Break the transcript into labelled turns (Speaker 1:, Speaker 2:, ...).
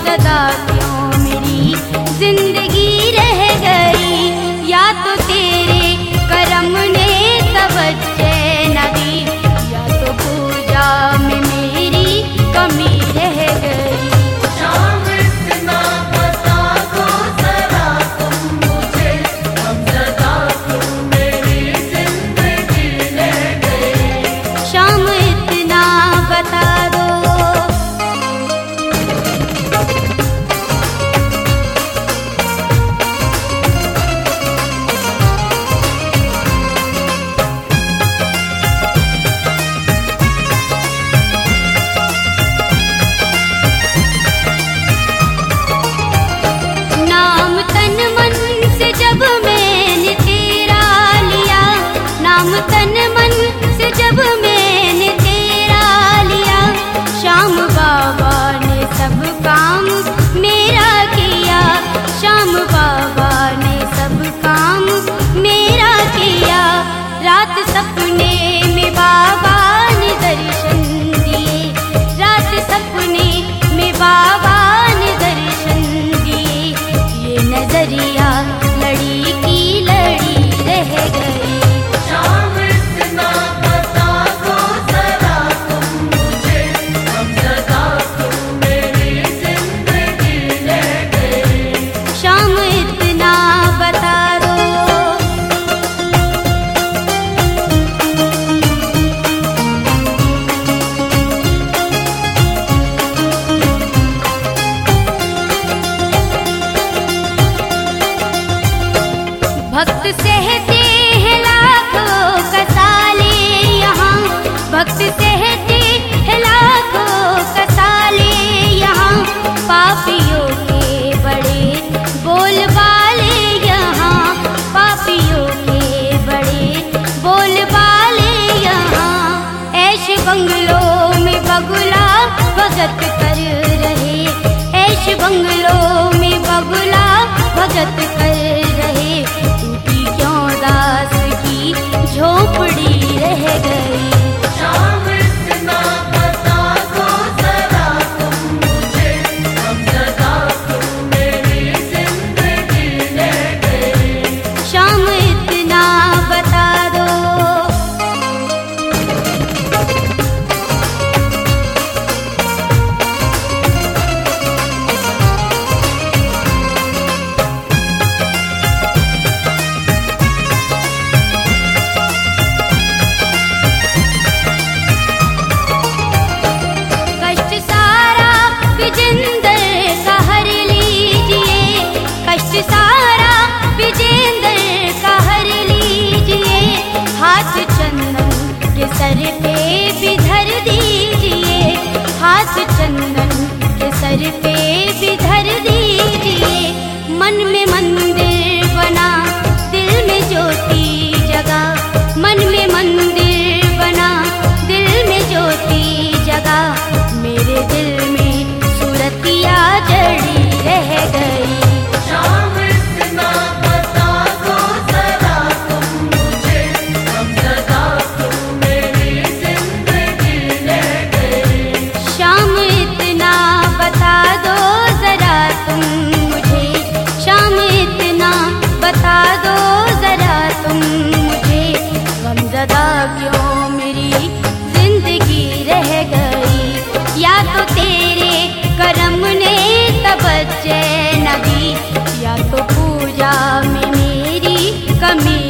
Speaker 1: गमज़दा क्यों मेरी जिंदगी रह गई। या तो तेरे करम ने तवज्जो न दी, या तो पूजा में मेरी कमी रह गई।
Speaker 2: शाम इतना बता दो जरा तुम मुझे, गमज़दा क्यों मेरी जिंदगी रह गई।
Speaker 1: शाम इतना बता दो। नाम तन मन से जब मैंने तेरा लिया, नाम तन मन से जब मैंने तेरा लिया, श्याम बाबा ने सब काम मेरा किया, श्याम बाबा ने सब काम मेरा किया। रात सपने में बाबा ने दर्शन दिए, रात सपने में बाबा ने दर्शन दिए। ये नजरिया लड़ी की लड़ी रह गई।
Speaker 2: शाम इतना बता दो जरा तुम मुझे, गमज़दा क्यों मेरी जिंदगी रह गई।
Speaker 1: शाम इतना बता दो। भक्त सहते हैं लाखों कसाले यहाँ, भक्त सहते हैं लाखों कसाले यहाँ, पापियों के बड़े बोलबाले यहाँ, पापियों के बड़े बोलबाले यहाँ। ऐश बंगलों में बगुला भगत कर रहे, ऐश बंगलों में बगुला भगत कर रहे। टूटी क्यों दास की झोपड़ी रह गई।
Speaker 2: शाम इतना बता दो जरा तुम मुझे, गमज़दा क्यों मेरी जिंदगी रह गई।
Speaker 1: शाम इतना बता दो। कष्ट सारा विजेंद्र का हर लीजिए, कष्ट सारा विजेंद्र का हर लीजिए। हाथ चंदन के सर पे भी धर दीजिए, हाथ चंदन के सर पे भी धर दीजिए। मन में मंदिर बना, दिल में ज्योति जगा, मन में मंदिर बना, दिल में ज्योति जगा। मेरे दिल में सूरतिया जड़ी रह गई।
Speaker 2: शाम इतना बता दो जरा तुम मुझे, गमज़दा क्यों मेरी जिंदगी रह गई।
Speaker 1: शाम इतना बता दो जरा तुम मुझे, शाम इतना बता दो जरा तुम मुझे। गमज़दा क्यों मेरी जिंदगी रह गई। या तो तेरे करम ने तवज्जो न दी, या तो पूजा में मेरी कमी